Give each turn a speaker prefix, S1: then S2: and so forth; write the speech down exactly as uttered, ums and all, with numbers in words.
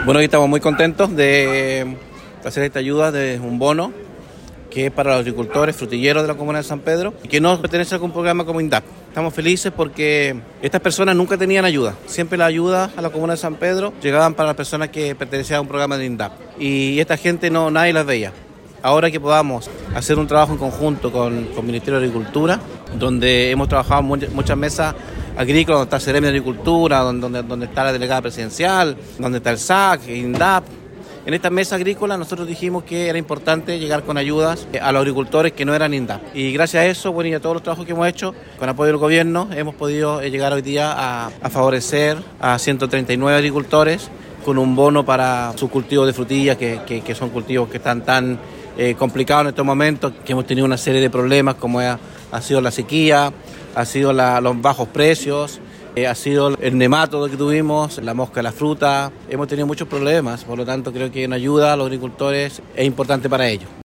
S1: Bueno, hoy estamos muy contentos de hacer esta ayuda de un bono que es para los agricultores frutilleros de la comuna de San Pedro y que no pertenece a algún programa como INDAP. Estamos felices porque estas personas nunca tenían ayuda. Siempre la ayuda a la comuna de San Pedro llegaban para las personas que pertenecían a un programa de INDAP. Y esta gente no, nadie las veía. Ahora que podamos hacer un trabajo en conjunto con, con el Ministerio de Agricultura, donde hemos trabajado muchas, muchas mesas agrícolas, donde está el Seremi de Agricultura, donde, donde, donde está la delegada presidencial, donde está el S A C, INDAP. En esta mesa agrícola nosotros dijimos que era importante llegar con ayudas a los agricultores que no eran INDAP. Y gracias a eso, bueno, y a todos los trabajos que hemos hecho, con apoyo del gobierno, hemos podido llegar hoy día a, a favorecer a ciento treinta y nueve agricultores con un bono para sus cultivos de frutillas, que, que, que son cultivos que están tan eh, complicados en estos momentos, que hemos tenido una serie de problemas como ha, ha sido la sequía, ha sido la, los bajos precios, Eh, ha sido el nematodo que tuvimos, la mosca de la fruta. Hemos tenido muchos problemas, por lo tanto creo que una ayuda a los agricultores es importante para ellos.